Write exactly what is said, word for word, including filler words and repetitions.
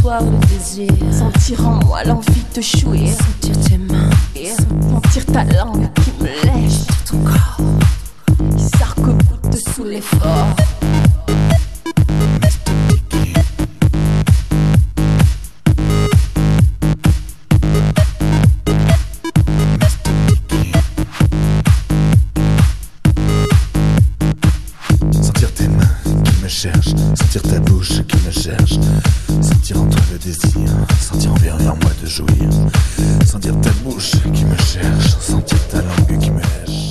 soir le désir, sentir en moi l'envie de jouir, sentir tes mains, sentir ta langue qui me lèche, sentir ton corps qui s'arc-boute sous l'effort. Sentir ta bouche qui me cherche, sentir en toi le désir, sentir envers en moi de jouir, sentir ta bouche qui me cherche, sentir ta langue qui me lèche.